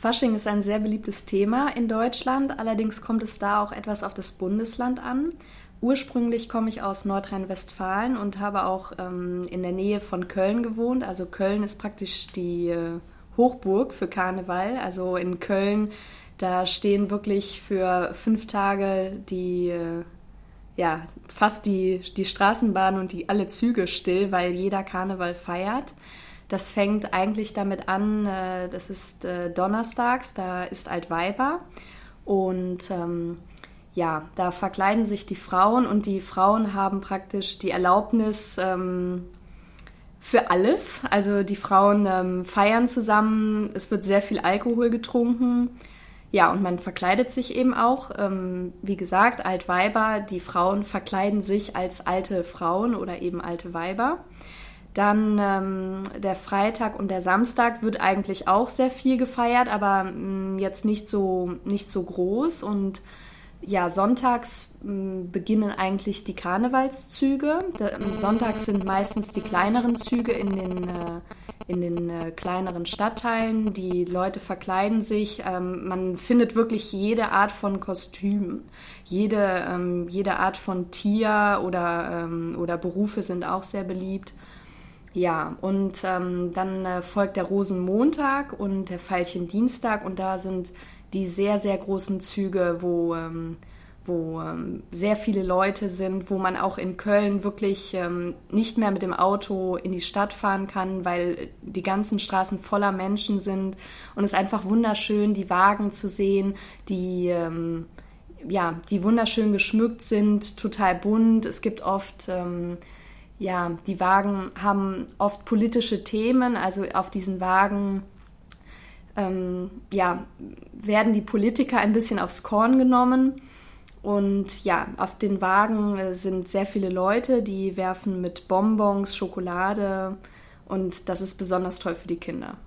Fasching ist ein sehr beliebtes Thema in Deutschland, allerdings kommt es da auch etwas auf das Bundesland an. Ursprünglich komme ich aus Nordrhein-Westfalen und habe auch in der Nähe von Köln gewohnt. Also Köln ist praktisch die Hochburg für Karneval. Also in Köln, da stehen wirklich für 5 Tage fast die Straßenbahn und alle Züge still, weil jeder Karneval feiert. Das fängt eigentlich damit an, das ist donnerstags, da ist Altweiber und da verkleiden sich die Frauen und die Frauen haben praktisch die Erlaubnis für alles. Also die Frauen feiern zusammen, es wird sehr viel Alkohol getrunken. Ja, und man verkleidet sich eben auch. Wie gesagt, Altweiber, die Frauen verkleiden sich als alte Frauen oder eben alte Weiber. Dann der Freitag und der Samstag wird eigentlich auch sehr viel gefeiert, aber jetzt nicht so groß. Und ja, sonntags beginnen eigentlich die Karnevalszüge. Sonntags sind meistens die kleineren Züge in den kleineren Stadtteilen. Die Leute verkleiden sich. Man findet wirklich jede Art von Kostüm. Jede Art von Tier oder Berufe sind auch sehr beliebt. Ja, und dann folgt der Rosenmontag und der Veilchendienstag und da sind die sehr, sehr großen Züge, wo sehr viele Leute sind, wo man auch in Köln wirklich nicht mehr mit dem Auto in die Stadt fahren kann, weil die ganzen Straßen voller Menschen sind und es ist einfach wunderschön, die Wagen zu sehen, die wunderschön geschmückt sind, total bunt. Es gibt oft die Wagen haben oft politische Themen, also auf diesen Wagen werden die Politiker ein bisschen aufs Korn genommen und ja, auf den Wagen sind sehr viele Leute, die werfen mit Bonbons, Schokolade und das ist besonders toll für die Kinder.